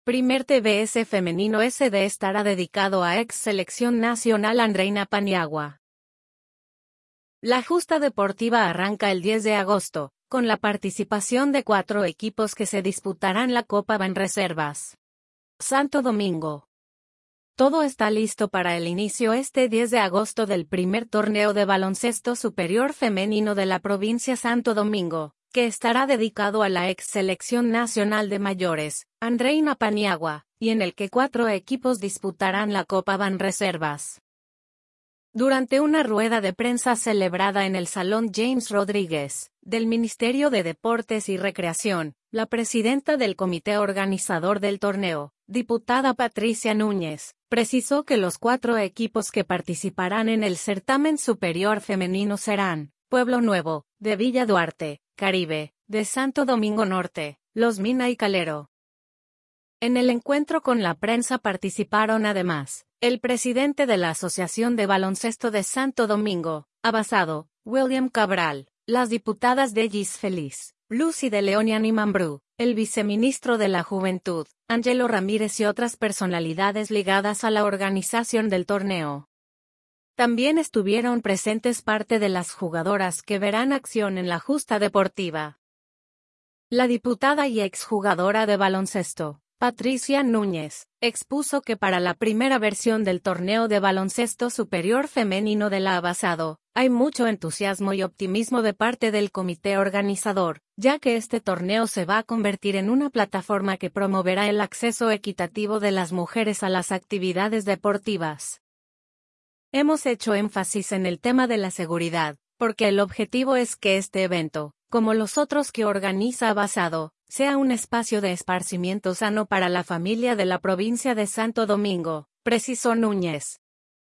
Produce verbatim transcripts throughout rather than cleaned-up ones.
Primer T B S Femenino S D estará dedicado a ex selección nacional Andreina Paniagua. La justa deportiva arranca el diez de agosto, con la participación de cuatro equipos que se disputarán la Copa Banreservas. Santo Domingo. Todo está listo para el inicio este diez de agosto del primer torneo de baloncesto superior femenino de la provincia Santo Domingo, que estará dedicado a la ex selección nacional de mayores, Andreina Paniagua, y en el que cuatro equipos disputarán la Copa Banreservas. Durante una rueda de prensa celebrada en el Salón James Rodríguez, del Ministerio de Deportes y Recreación, la presidenta del comité organizador del torneo, diputada Patricia Núñez, precisó que los cuatro equipos que participarán en el certamen superior femenino serán Pueblo Nuevo, de Villa Duarte, Caribe, de Santo Domingo Norte, Los Mina y Calero. En el encuentro con la prensa participaron además, el presidente de la Asociación de Baloncesto de Santo Domingo, Abasado, William Cabral, las diputadas Delis Feliz, Lucy de León y Annie Mambrú, el viceministro de la Juventud, Angelo Ramírez y otras personalidades ligadas a la organización del torneo. También estuvieron presentes parte de las jugadoras que verán acción en la justa deportiva. La diputada y exjugadora de baloncesto, Patricia Núñez, expuso que para la primera versión del torneo de baloncesto superior femenino de la Abasado, hay mucho entusiasmo y optimismo de parte del comité organizador, ya que este torneo se va a convertir en una plataforma que promoverá el acceso equitativo de las mujeres a las actividades deportivas. Hemos hecho énfasis en el tema de la seguridad, porque el objetivo es que este evento, como los otros que organiza Abasado, sea un espacio de esparcimiento sano para la familia de la provincia de Santo Domingo, precisó Núñez.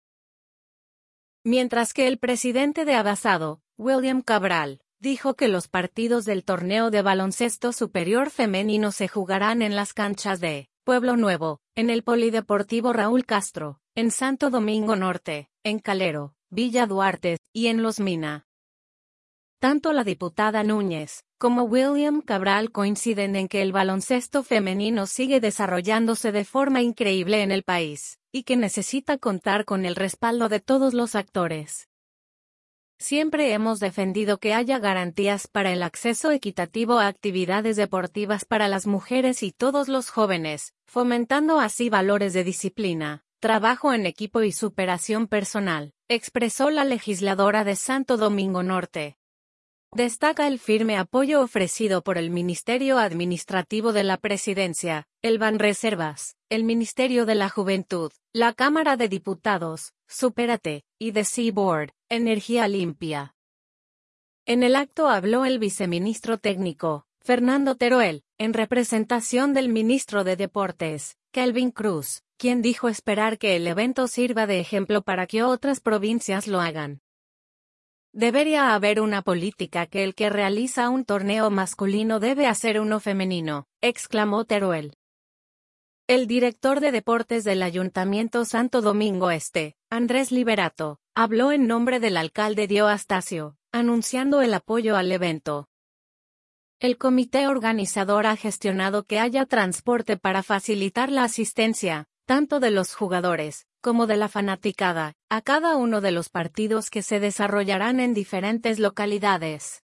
Mientras que el presidente de Abasado, William Cabral, dijo que los partidos del torneo de baloncesto superior femenino se jugarán en las canchas de Pueblo Nuevo, en el Polideportivo Raúl Castro, en Santo Domingo Norte, en Calero, Villa Duarte, y en Los Mina. Tanto la diputada Núñez, como William Cabral coinciden en que el baloncesto femenino sigue desarrollándose de forma increíble en el país, y que necesita contar con el respaldo de todos los actores. Siempre hemos defendido que haya garantías para el acceso equitativo a actividades deportivas para las mujeres y todos los jóvenes, fomentando así valores de disciplina, trabajo en equipo y superación personal, expresó la legisladora de Santo Domingo Norte. Destaca el firme apoyo ofrecido por el Ministerio Administrativo de la Presidencia, el Banreservas, el Ministerio de la Juventud, la Cámara de Diputados, Supérate, y The Seaboard, Energía Limpia. En el acto habló el viceministro técnico, Fernando Teruel, en representación del ministro de Deportes, Kelvin Cruz, quien dijo esperar que el evento sirva de ejemplo para que otras provincias lo hagan. Debería haber una política que el que realiza un torneo masculino debe hacer uno femenino, exclamó Teruel. El director de deportes del Ayuntamiento Santo Domingo Este, Andrés Liberato, habló en nombre del alcalde Dio Astacio, anunciando el apoyo al evento. El comité organizador ha gestionado que haya transporte para facilitar la asistencia, tanto de los jugadores, como de la fanaticada, a cada uno de los partidos que se desarrollarán en diferentes localidades.